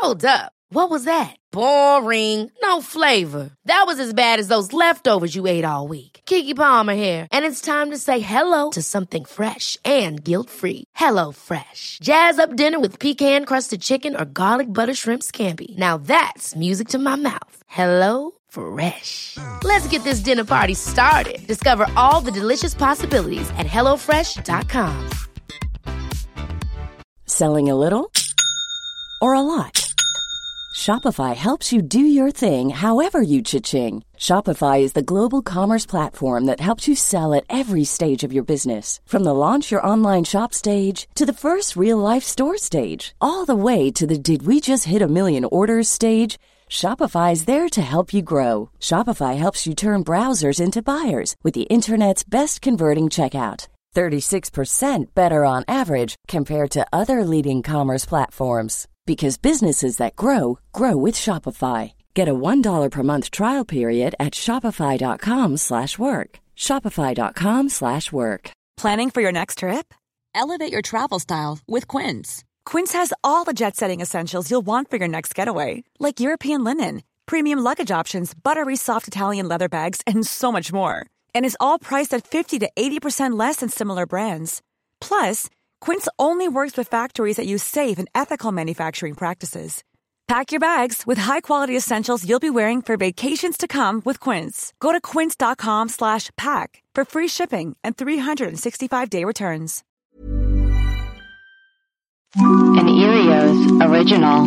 Hold up. What was that? Boring. No flavor. That was as bad as those leftovers you ate all week. Keke Palmer here, and it's time to say hello to something fresh and guilt-free. Hello Fresh. Jazz up dinner with pecan-crusted chicken or garlic butter shrimp scampi. Now that's music to my mouth. Hello Fresh. Let's get this dinner party started. Discover all the delicious possibilities at hellofresh.com. Selling a little or a lot? Shopify helps you do your thing however you cha-ching. Shopify is the global commerce platform that helps you sell at every stage of your business. From the launch your online shop stage to the first real-life store stage, all the way to the did we just hit a million orders stage. Shopify is there to help you grow. Shopify helps you turn browsers into buyers with the internet's best converting checkout. 36% better on average compared to other leading commerce platforms. Because businesses that grow, grow with Shopify. Get a $1 per month trial period at shopify.com/work. Shopify.com/work. Planning for your next trip? Elevate your travel style with Quince. Quince has all the jet-setting essentials you'll want for your next getaway, like European linen, premium luggage options, buttery soft Italian leather bags, and so much more. And is all priced at 50 to 80% less than similar brands. Plus, Quince only works with factories that use safe and ethical manufacturing practices. Pack your bags with high-quality essentials you'll be wearing for vacations to come with Quince. Go to quince.com/pack for free shipping and 365-day returns. An Erios original.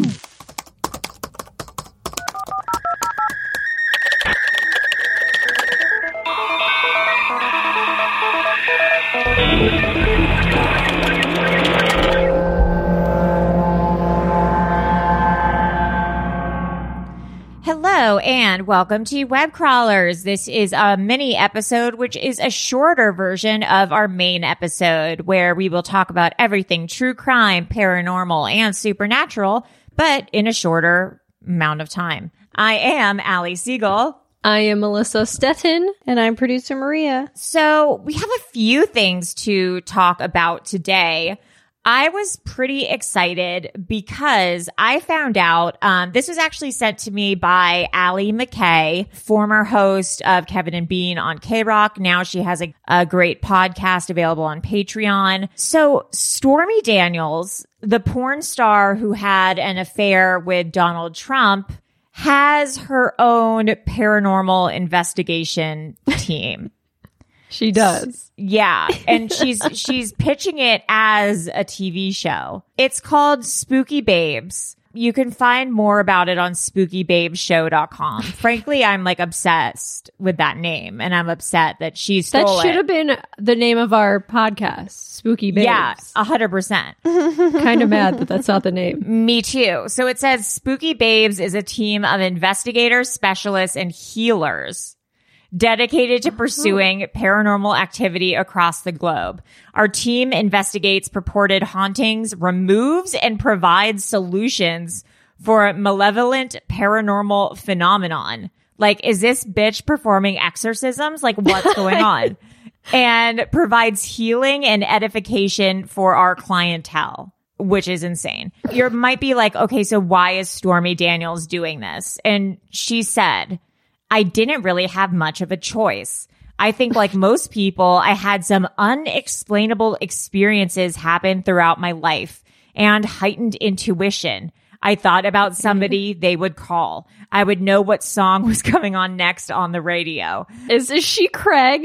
Hello and welcome to Web Crawlers. This is a mini episode, which is a shorter version of our main episode, where we will talk about everything true crime, paranormal, and supernatural, but in a shorter amount of time. I am Allie Siegel. I am Melissa Stettin, and I'm producer Maria. So we have a few things to talk about today. I was pretty excited because I found out, this was actually sent to me by Allie McKay, former host of Kevin and Bean on K-Rock. Now she has a great podcast available on Patreon. So Stormy Daniels, the porn star who had an affair with Donald Trump, has her own paranormal investigation team. She does. Yeah. And she's pitching it as a TV show. It's called Spooky Babes. You can find more about it on SpookyBabesShow.com. Frankly, I'm like obsessed with that name, and I'm upset that she stole it. That should have been the name of our podcast, Spooky Babes. Yeah, 100%. Kind of mad that that's not the name. Me too. So it says Spooky Babes is a team of investigators, specialists, and healers dedicated to pursuing paranormal activity across the globe. Our team investigates purported hauntings, removes and provides solutions for malevolent paranormal phenomenon. Like, is this bitch performing exorcisms? Like, what's going on? And provides healing and edification for our clientele, which is insane. You might be like, okay, so why is Stormy Daniels doing this? And she said, I didn't really have much of a choice. I think like most people, I had some unexplainable experiences happen throughout my life and heightened intuition. I thought about somebody they would call. I would know what song was coming on next on the radio. Is she Craig?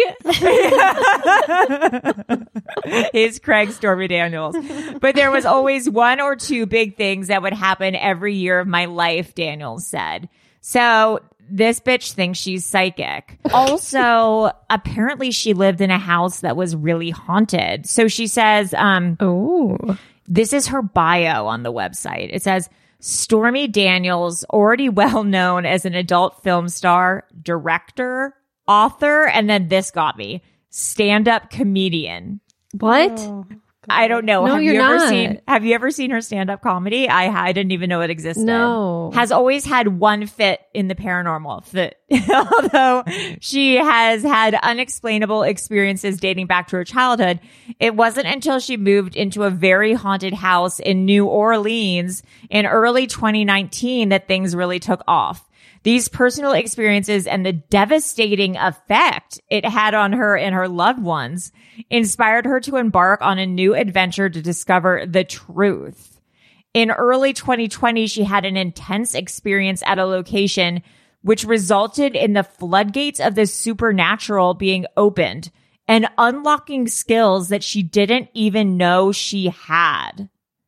Is Craig Stormy Daniels. But there was always one or two big things that would happen every year of my life, Daniels said. So this bitch thinks she's psychic. Also, apparently she lived in a house that was really haunted. So she says, this is her bio on the website. It says, Stormy Daniels, already well known as an adult film star, director, author, and then this got me, stand-up comedian. What? I don't know. No, you're not. Have you ever seen her stand-up comedy? I didn't even know it existed. No. Has always had one fit in the paranormal fit. Although she has had unexplainable experiences dating back to her childhood, it wasn't until she moved into a very haunted house in New Orleans in early 2019 that things really took off. These personal experiences and the devastating effect it had on her and her loved ones inspired her to embark on a new adventure to discover the truth. In early 2020, she had an intense experience at a location which resulted in the floodgates of the supernatural being opened and unlocking skills that she didn't even know she had.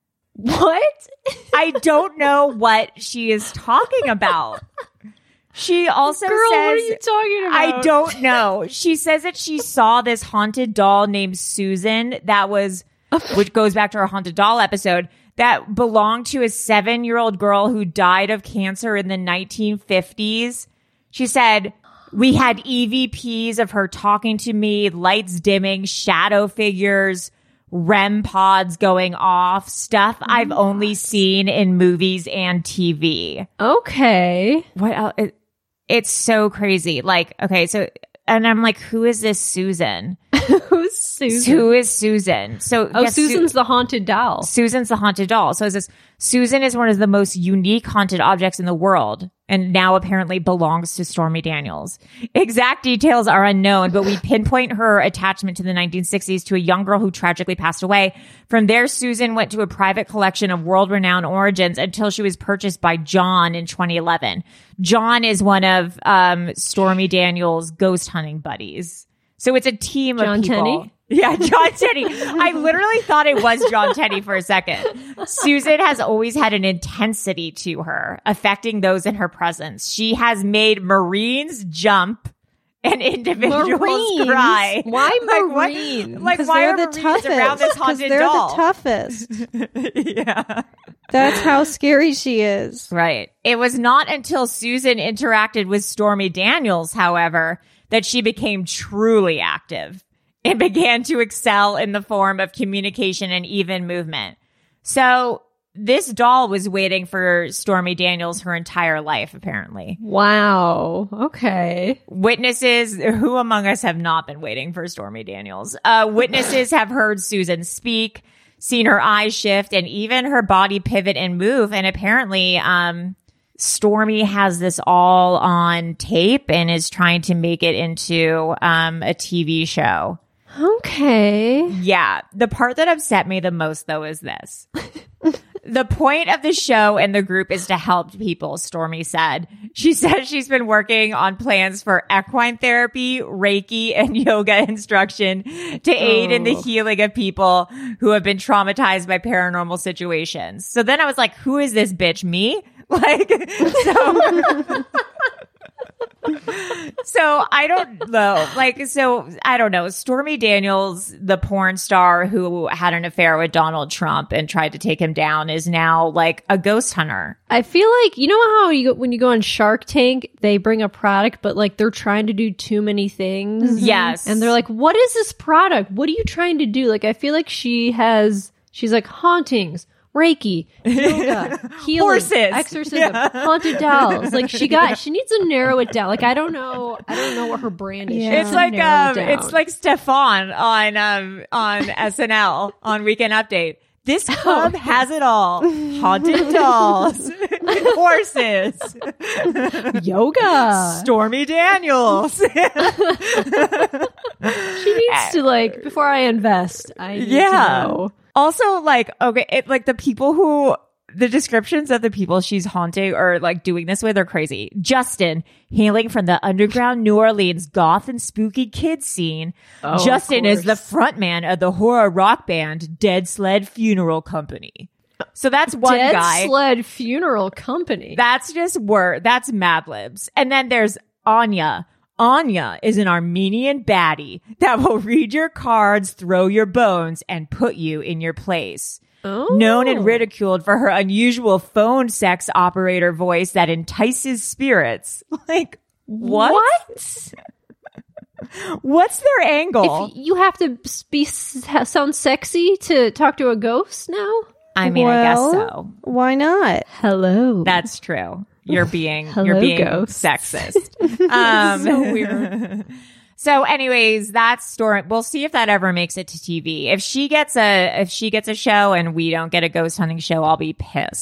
What? I don't know what she is talking about. She also Girl, says, what are you talking about? I don't know. She says that she saw this haunted doll named Susan which goes back to our haunted doll episode, that belonged to a 7-year-old girl who died of cancer in the 1950s. She said, we had EVPs of her talking to me, lights dimming, shadow figures, REM pods going off, stuff I've only seen in movies and TV. Okay. What else? It's so crazy. Like, okay, so, and I'm like, who is this Susan? Who's Susan? Who is Susan? So, yes, Susan's the haunted doll. Susan's the haunted doll. So Susan is one of the most unique haunted objects in the world, and now apparently belongs to Stormy Daniels. Exact details are unknown, but we pinpoint her attachment to the 1960s to a young girl who tragically passed away. From there, Susan went to a private collection of world-renowned origins until she was purchased by John in 2011. John is one of Stormy Daniels' ghost hunting buddies. So it's a team John of people. Tenney? Yeah, John Tenney. I literally thought it was John Tenney for a second. Susan has always had an intensity to her, affecting those in her presence. She has made Marines jump and individuals cry. Why Like, Marines? why they're are the Marines toughest. around this 'Cause haunted they're doll? the toughest. Yeah. That's how scary she is. Right. It was not until Susan interacted with Stormy Daniels, however, that she became truly active and began to excel in the form of communication and even movement. So this doll was waiting for Stormy Daniels her entire life, apparently. Wow. Okay. Witnesses, who among us have not been waiting for Stormy Daniels? Witnesses have heard Susan speak, seen her eyes shift, and even her body pivot and move. And apparently, Stormy has this all on tape and is trying to make it into a TV show. Okay. Yeah. The part that upset me the most, though, is this. The point of the show and the group is to help people, Stormy said. She said she's been working on plans for equine therapy, Reiki, and yoga instruction to aid in the healing of people who have been traumatized by paranormal situations. So then I was like, who is this bitch? Me? Like, so I don't know. Like, so I don't know. Stormy Daniels, the porn star who had an affair with Donald Trump and tried to take him down, is now like a ghost hunter. I feel like, you know how when you go on Shark Tank, they bring a product, but like they're trying to do too many things. Yes. And they're like, what is this product? What are you trying to do? Like, I feel like she's like hauntings, Reiki, yoga, healing, Horses. exorcism, haunted dolls. Like she needs to narrow it down. Like I don't know what her brand is. Yeah. It's like Stefan on SNL on Weekend Update. This club has it all. Haunted dolls, horses, yoga, Stormy Daniels. She needs to, like, before I invest, I need to know. Also, like, okay, the descriptions of the people she's haunting or like doing this with are crazy. Justin, hailing from the underground New Orleans goth and spooky kid scene. Oh, Justin is the frontman of the horror rock band Dead Sled Funeral Company. So that's one guy. Dead Sled Funeral Company. That's just that's Mad Libs. And then there's Anya. Anya is an Armenian baddie that will read your cards, throw your bones, and put you in your place. Oh. Known and ridiculed for her unusual phone sex operator voice that entices spirits. Like, what? What's their angle? If you have to sound sexy to talk to a ghost now? I mean, I guess so. Why not? Hello. That's true. You're being ghosts. sexist. So weird. So anyways, that's story. We'll see if that ever makes it to TV. If she gets a show and we don't get a ghost hunting show, I'll be pissed.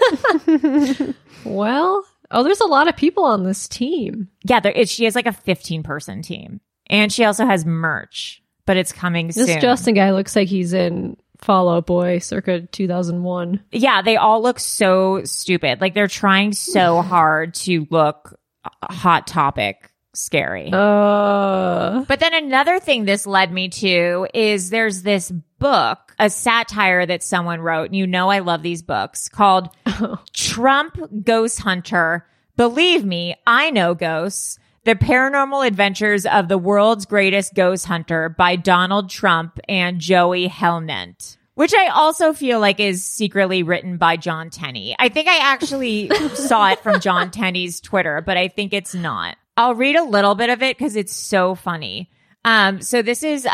Well, there's a lot of people on this team. Yeah, she has like a 15-person team. And she also has merch, but it's coming soon. This Justin guy looks like he's in Fall Out Boy circa 2001. Yeah, they all look so stupid. Like they're trying so hard to look Hot Topic scary. But then another thing this led me to is there's this book, a satire that someone wrote, and you know I love these books, called Trump Ghost Hunter. Believe me, I know ghosts. The Paranormal Adventures of the World's Greatest Ghost Hunter by Donald Trump and Joey Helnent, which I also feel like is secretly written by John Tenney. I think I actually saw it from John Tenney's Twitter, but I think it's not. I'll read a little bit of it because it's so funny. So this is,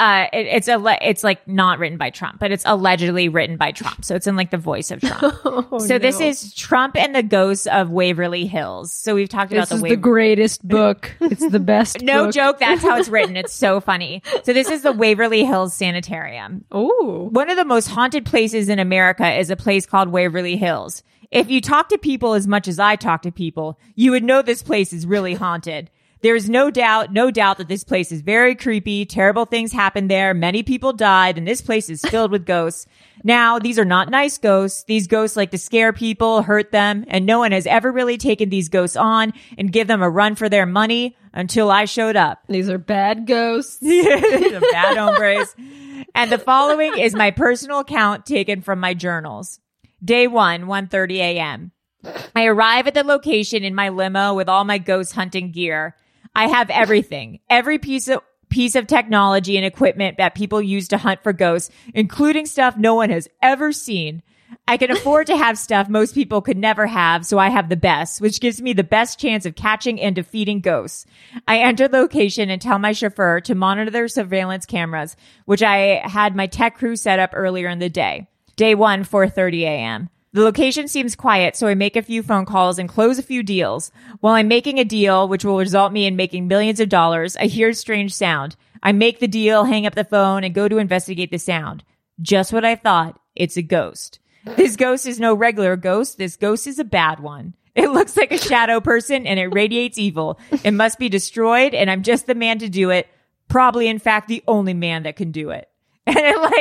it's like not written by Trump, but it's allegedly written by Trump. So it's in like the voice of Trump. This is Trump and the Ghosts of Waverly Hills. So we've talked about this is the greatest book. It's the best. No book. joke. That's how it's written. It's so funny. So this is the Waverly Hills Sanitarium. Ooh. One of the most haunted places in America is a place called Waverly Hills. If you talk to people as much as I talk to people, you would know this place is really haunted. There is no doubt that this place is very creepy. Terrible things happened there. Many people died, and this place is filled with ghosts. Now, these are not nice ghosts. These ghosts like to scare people, hurt them, and no one has ever really taken these ghosts on and give them a run for their money until I showed up. These are bad ghosts. The bad hombres. And the following is my personal account taken from my journals. Day 1, 1:30 a.m. I arrive at the location in my limo with all my ghost hunting gear. I have everything, every piece of technology and equipment that people use to hunt for ghosts, including stuff no one has ever seen. I can afford to have stuff most people could never have, so I have the best, which gives me the best chance of catching and defeating ghosts. I enter the location and tell my chauffeur to monitor their surveillance cameras, which I had my tech crew set up earlier in the day. Day 1, 4:30 a.m. The location seems quiet, so I make a few phone calls and close a few deals. While I'm making a deal, which will result me in making millions of dollars, I hear a strange sound. I make the deal, hang up the phone, and go to investigate the sound. Just what I thought. It's a ghost. This ghost is no regular ghost. This ghost is a bad one. It looks like a shadow person, and it radiates evil. It must be destroyed, and I'm just the man to do it. Probably, in fact, the only man that can do it. And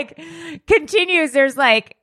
it continues. There's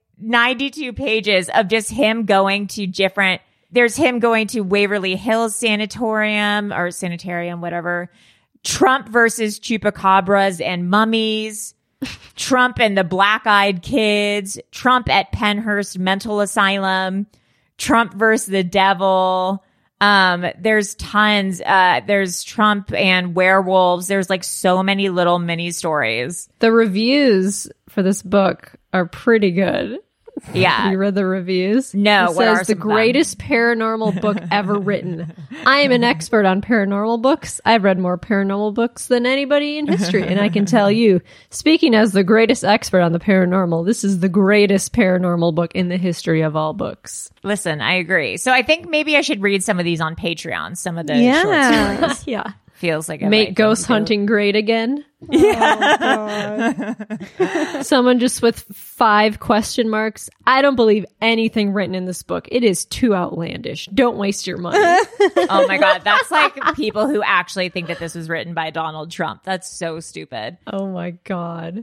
92 pages of just him going to different, there's him going to Waverly Hills Sanitarium, whatever. Trump versus chupacabras and mummies. Trump and the black-eyed kids. Trump at Pennhurst Mental Asylum. Trump versus the devil. There's tons. There's Trump and werewolves. There's so many little mini stories. The reviews for this book are pretty good. Yeah. You read the reviews? No. It says the greatest paranormal book ever written. I am an expert on paranormal books. I've read more paranormal books than anybody in history. And I can tell you, speaking as the greatest expert on the paranormal, this is the greatest paranormal book in the history of all books. Listen, I agree. So I think maybe I should read some of these on Patreon. Some of the short stories. Yeah. Feels like make ghost hunting great again. Yeah. Oh, someone just with 5 question marks. I don't believe anything written in this book. It is too outlandish. Don't waste your money. Oh my God. That's like people who actually think that this was written by Donald Trump. That's so stupid. Oh my God.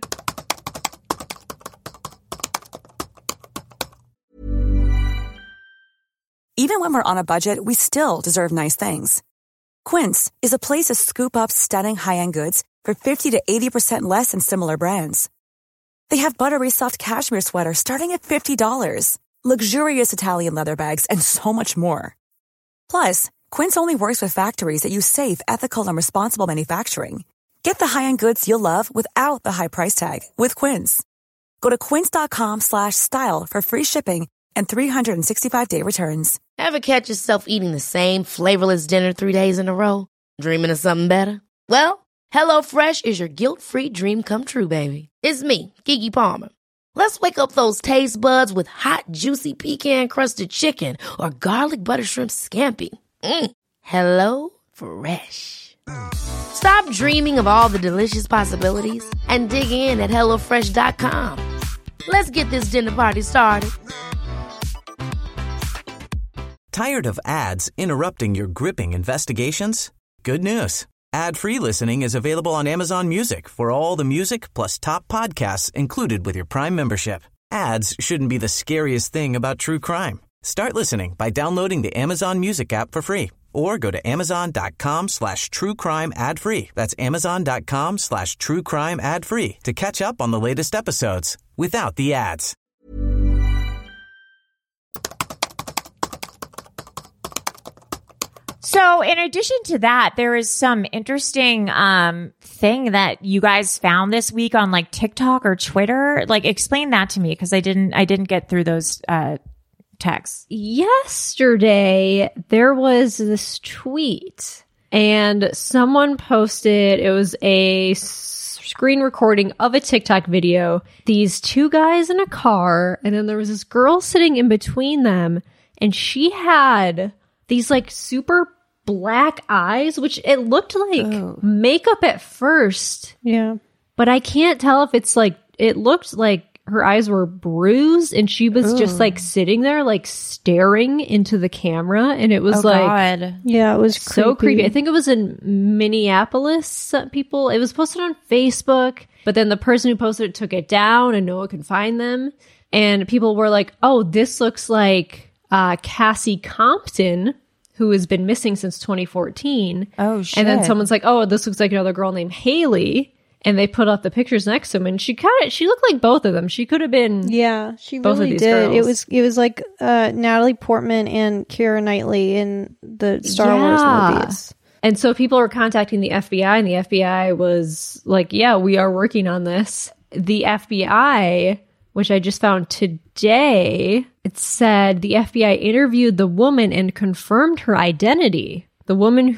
Even when we're on a budget, we still deserve nice things. Quince is a place to scoop up stunning high-end goods for 50 to 80% less than similar brands. They have buttery soft cashmere sweaters starting at $50, luxurious Italian leather bags, and so much more. Plus, Quince only works with factories that use safe, ethical, and responsible manufacturing. Get the high-end goods you'll love without the high price tag with Quince. Go to quince.com/style for free shipping and 365-day returns. Ever catch yourself eating the same flavorless dinner 3 days in a row? Dreaming of something better? Well, HelloFresh is your guilt-free dream come true, baby. It's me, Keke Palmer. Let's wake up those taste buds with hot, juicy pecan-crusted chicken or garlic butter shrimp scampi. Hello Fresh. Stop dreaming of all the delicious possibilities and dig in at HelloFresh.com. Let's get this dinner party started. Tired of ads interrupting your gripping investigations? Good news. Ad-free listening is available on Amazon Music for all the music plus top podcasts included with your Prime membership. Ads shouldn't be the scariest thing about true crime. Start listening by downloading the Amazon Music app for free or go to amazon.com/truecrime ad-free. That's amazon.com/truecrime ad-free to catch up on the latest episodes without the ads. So in addition to that, there is some interesting thing that you guys found this week on like TikTok or Twitter. Like explain that to me because I didn't get through those texts. Yesterday, there was this tweet and someone posted, it was a screen recording of a TikTok video. These two guys in a car, and then there was this girl sitting in between them, and she had these like super black eyes, which it looked like makeup at first. Yeah. But I can't tell if it's like, it looked like her eyes were bruised and she was just like sitting there like staring into the camera, and it was God. Yeah, it was so creepy. I think it was in Minneapolis. It was posted on Facebook, but then the person who posted it took it down and no one could find them. And people were like, oh, this looks like Cassie Compton, who has been missing since 2014. Oh, shit. And then someone's like, oh, this looks like another girl named Haley. And they put up the pictures next to him, and she looked like both of them. She could have been, yeah, she both really of these did. girls. It was like Natalie Portman and Keira Knightley in the Star Wars movies. And so people were contacting the FBI, and the FBI was like, yeah, we are working on this. The FBI, which I just found today, it said the FBI interviewed the woman and confirmed her identity. The woman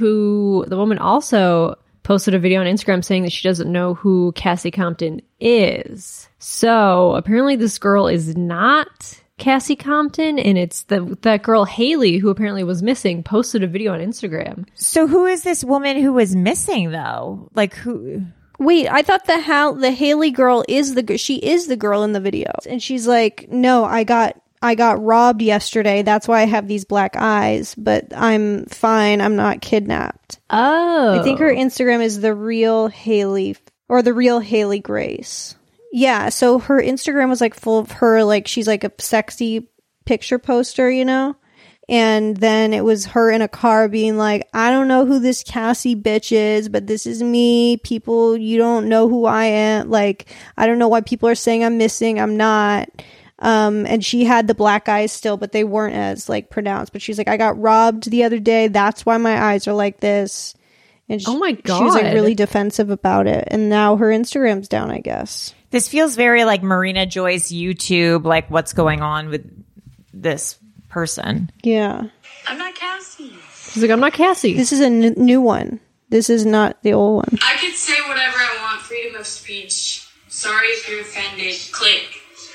also posted a video on Instagram saying that she doesn't know who Cassie Compton is. So apparently this girl is not Cassie Compton, and it's that girl Haley, who apparently was missing, posted a video on Instagram. So who is this woman who was missing though? Like who? Wait, I thought the Haley girl is she is the girl in the video, and she's like, no, I got robbed yesterday. That's why I have these black eyes, but I'm fine. I'm not kidnapped. Oh. I think her Instagram is the real Haley, or the real Haley Grace. Yeah, so her Instagram was like full of her, like she's like a sexy picture poster, you know? And then it was her in a car being like, I don't know who this Cassie bitch is, but this is me. People, you don't know who I am. Like, I don't know why people are saying I'm missing. I'm not. And she had the black eyes still, but they weren't as like pronounced. But she's like, I got robbed the other day. That's why my eyes are like this. And oh my God. She was like really defensive about it. And now her Instagram's down, I guess. This feels very like Marina Joyce YouTube, like what's going on with this person. Yeah. I'm not Cassie. She's like, I'm not Cassie. This is a new one. This is not the old one. I could say whatever I want. Freedom of speech. Sorry if you're offended. Click.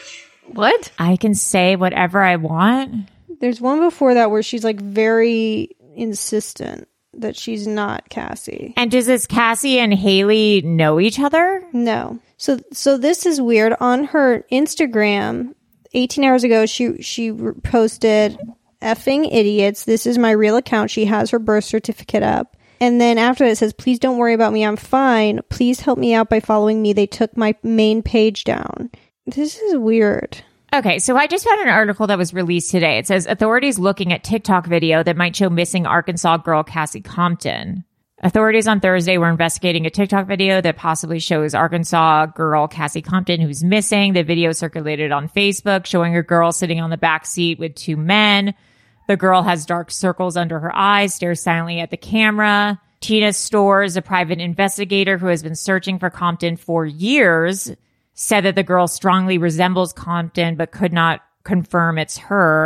What? I can say whatever I want? There's one before that where she's like very insistent that she's not Cassie. And does this Cassie and Haley know each other? No. So this is weird. On her Instagram, 18 hours ago, she posted, effing idiots. This is my real account. She has her birth certificate up. And then after that, it says, please don't worry about me. I'm fine. Please help me out by following me. They took my main page down. This is weird. Okay, so I just found an article that was released today. It says authorities looking at TikTok video that might show missing Arkansas girl Cassie Compton. Authorities on Thursday were investigating a TikTok video that possibly shows Arkansas girl Cassie Compton who's missing. The video circulated on Facebook showing a girl sitting on the back seat with two men. The girl has dark circles under her eyes, stares silently at the camera. Tina Stores, a private investigator who has been searching for Compton for years, said that the girl strongly resembles Compton but could not confirm it's her.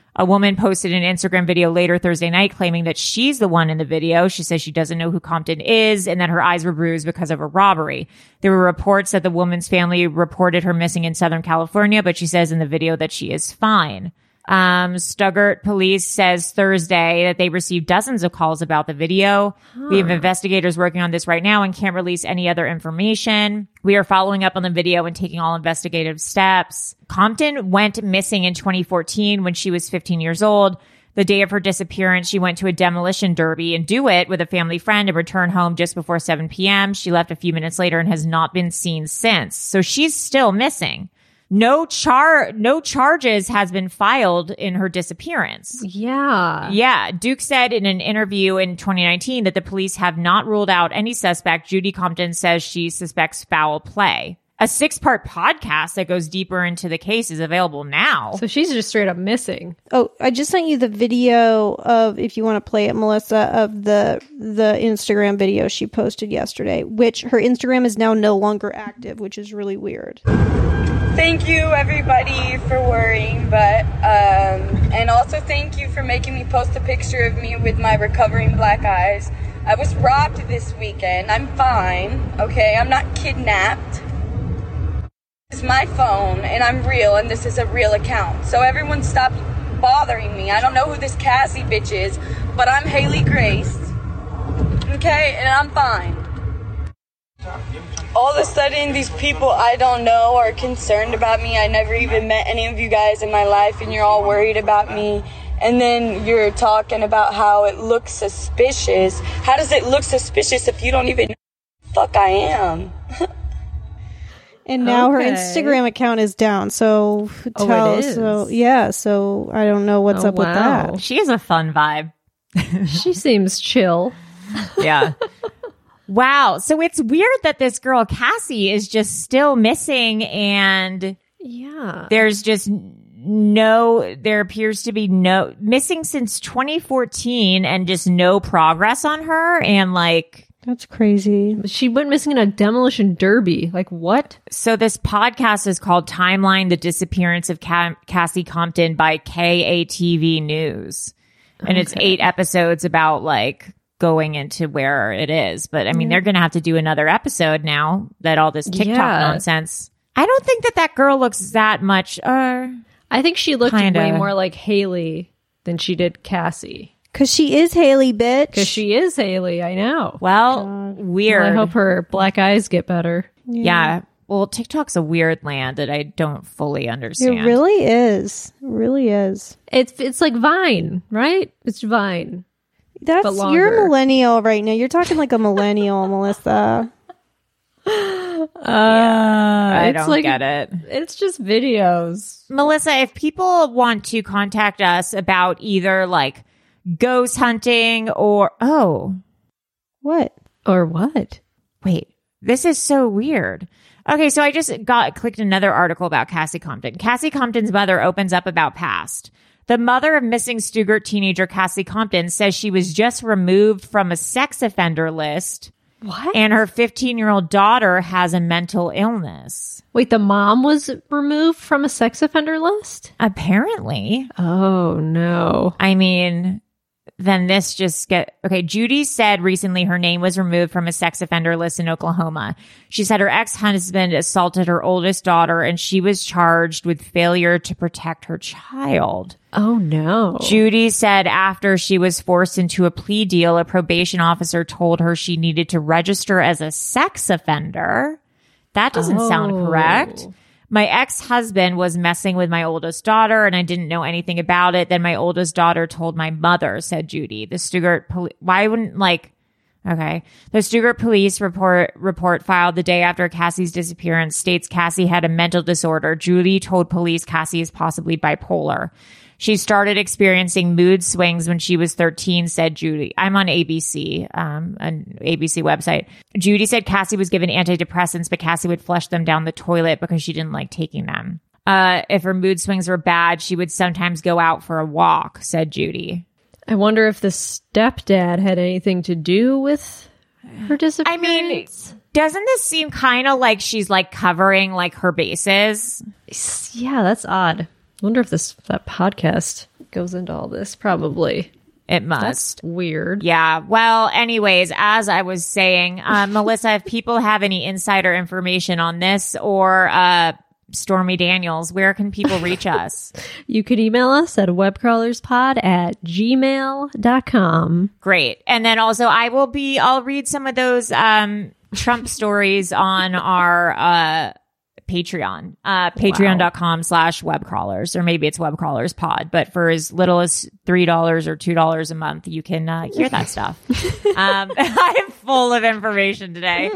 A woman posted an Instagram video later Thursday night claiming that she's the one in the video. She says she doesn't know who Compton is and that her eyes were bruised because of a robbery. There were reports that the woman's family reported her missing in Southern California, but she says in the video that she is fine. Stuttgart police says Thursday that they received dozens of calls about the video. We have investigators working on this right now and can't release any other information. We are following up on the video and taking all investigative steps. Compton went missing in 2014 when she was 15 years old. The day of her disappearance, she went to a demolition derby in DeWitt with a family friend and returned home just before 7 p.m. She left a few minutes later and has not been seen since. So she's still missing. No charges has been filed in her disappearance. Yeah. Yeah. Duke said in an interview in 2019 that the police have not ruled out any suspect. Judy Compton says she suspects foul play. A 6-part podcast that goes deeper into the case is available now. So she's just straight up missing. Oh, I just sent you the video of, if you want to play it, Melissa, of the Instagram video she posted yesterday, which her Instagram is now no longer active, which is really weird. Thank you, everybody, for worrying, but and also thank you for making me post a picture of me with my recovering black eyes. I was robbed this weekend. I'm fine, okay? I'm not kidnapped. This is my phone, and I'm real, and this is a real account. So everyone stop bothering me. I don't know who this Cassie bitch is, but I'm Haley Grace, okay? And I'm fine. All of a sudden, these people I don't know are concerned about me. I never even met any of you guys in my life, and you're all worried about me. And then you're talking about how it looks suspicious. How does it look suspicious if you don't even know who the fuck I am? And now her Instagram account is down. So it is. So I don't know what's up with that. She has a fun vibe. She seems chill. Yeah. Wow. So it's weird that this girl, Cassie, is just still missing, and there's just there appears to be no missing since 2014 and just no progress on her. And that's crazy. She went missing in a demolition derby. Like, what? So this podcast is called Timeline: The Disappearance of Cassie Compton by KATV News. And it's 8 episodes about going into where it is. But I mean, they're going to have to do another episode now that all this TikTok nonsense. I don't think that girl looks that much. I think she looked way more like Haley than she did Cassie. Because she is Haley, bitch. Because she is Haley, I know. Well, weird. Well, I hope her black eyes get better. Yeah. Well, TikTok's a weird land that I don't fully understand. It really is. It really is. It's like Vine, right? It's Vine. You're a millennial right now. You're talking like a millennial, Melissa. I don't get it. It's just videos. Melissa, if people want to contact us about either ghost hunting or what? Or what? Wait, this is so weird. Okay, so I just clicked another article about Cassie Compton. Cassie Compton's mother opens up about past. The mother of missing Stuttgart teenager Cassie Compton says she was just removed from a sex offender list. What? And her 15-year-old daughter has a mental illness. Wait, the mom was removed from a sex offender list? Apparently. Oh, no. I mean, then this just okay. Judy said recently her name was removed from a sex offender list in Oklahoma. She said her ex-husband assaulted her oldest daughter and she was charged with failure to protect her child. Oh, no. Judy said after she was forced into a plea deal, a probation officer told her she needed to register as a sex offender. That doesn't sound correct. My ex-husband was messing with my oldest daughter and I didn't know anything about it. Then my oldest daughter told my mother, said Judy. The Stuttgart The Stuttgart police report filed the day after Cassie's disappearance states Cassie had a mental disorder. Judy told police Cassie is possibly bipolar. She started experiencing mood swings when she was 13, said Judy. I'm on ABC, an ABC website. Judy said Cassie was given antidepressants, but Cassie would flush them down the toilet because she didn't like taking them. If her mood swings were bad, she would sometimes go out for a walk, said Judy. I wonder if the stepdad had anything to do with her disappearance. I mean, doesn't this seem kind of like she's covering her bases? Yeah, that's odd. I wonder if that podcast goes into all this, probably. It must. That's weird. Yeah. Well, anyways, as I was saying, Melissa, if people have any insider information on this or Stormy Daniels, where can people reach us? You could email us at webcrawlerspod@gmail.com. Great. And then also I'll read some of those Trump stories on our Patreon, patreon.com/webcrawlers, or maybe it's webcrawlerspod, but for as little as $3 or $2 a month, you can hear that stuff. I'm full of information today.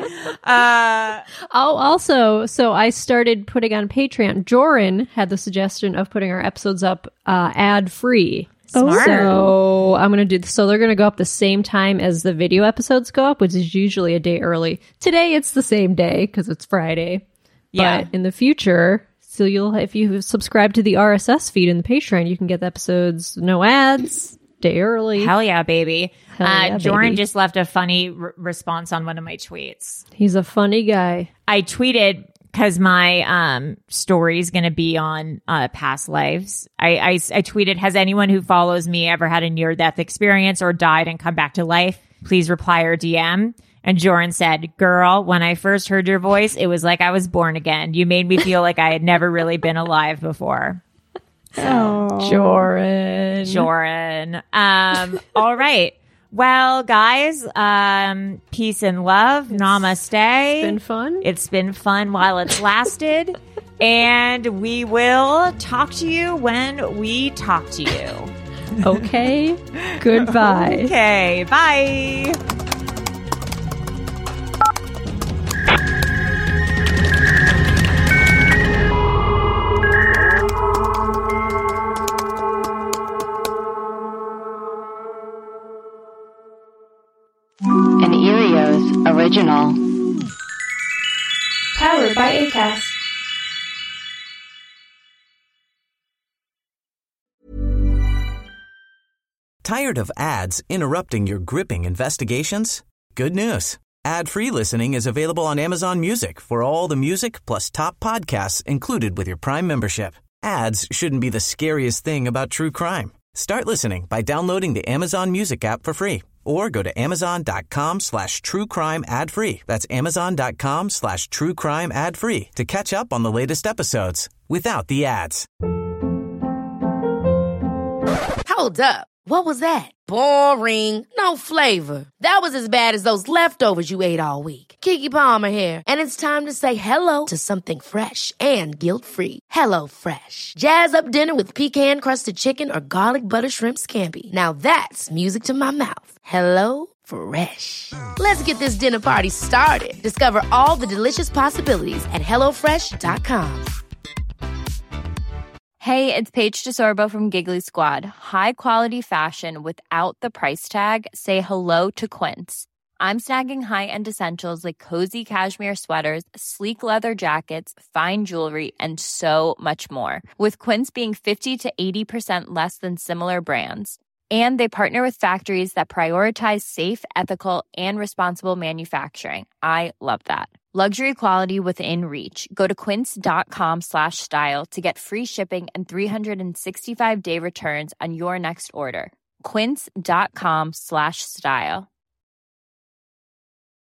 So I started putting on Patreon. Joran had the suggestion of putting our episodes up ad-free. Smart. So I'm going to do this. So they're going to go up the same time as the video episodes go up, which is usually a day early. Today, it's the same day because it's Friday. Yeah. But in the future, so if you subscribe to the RSS feed in the Patreon, you can get the episodes, no ads, day early. Hell yeah, baby. Yeah, Joran baby. just left a funny response on one of my tweets. He's a funny guy. I tweeted, because my story is going to be on past lives. I tweeted, has anyone who follows me ever had a near-death experience or died and come back to life? Please reply or DM. And Joran said, girl, when I first heard your voice, it was like I was born again. You made me feel like I had never really been alive before. So, Joran. All right. Well, guys, peace and love. Namaste. It's been fun. It's been fun while it's lasted. And we will talk to you when we talk to you. Okay. Goodbye. Okay. Bye. An Erios original. Powered by Acast. Tired of ads interrupting your gripping investigations? Good news. Ad-free listening is available on Amazon Music for all the music plus top podcasts included with your Prime membership. Ads shouldn't be the scariest thing about true crime. Start listening by downloading the Amazon Music app for free or go to amazon.com/truecrime ad-free. That's amazon.com/truecrime ad-free to catch up on the latest episodes without the ads. Hold up. What was that? Boring. No flavor. That was as bad as those leftovers you ate all week. Keke Palmer here, and it's time to say hello to something fresh and guilt-free. Hello Fresh. Jazz up dinner with pecan-crusted chicken or garlic butter shrimp scampi. Now that's music to my mouth. Hello Fresh. Let's get this dinner party started. Discover all the delicious possibilities at hellofresh.com. Hey, it's Paige DeSorbo from Giggly Squad. High quality fashion without the price tag. Say hello to Quince. I'm snagging high-end essentials like cozy cashmere sweaters, sleek leather jackets, fine jewelry, and so much more. With Quince being 50 to 80% less than similar brands. And they partner with factories that prioritize safe, ethical, and responsible manufacturing. I love that. Luxury quality within reach. Go to quince.com/style to get free shipping and 365-day returns on your next order. Quince.com/style.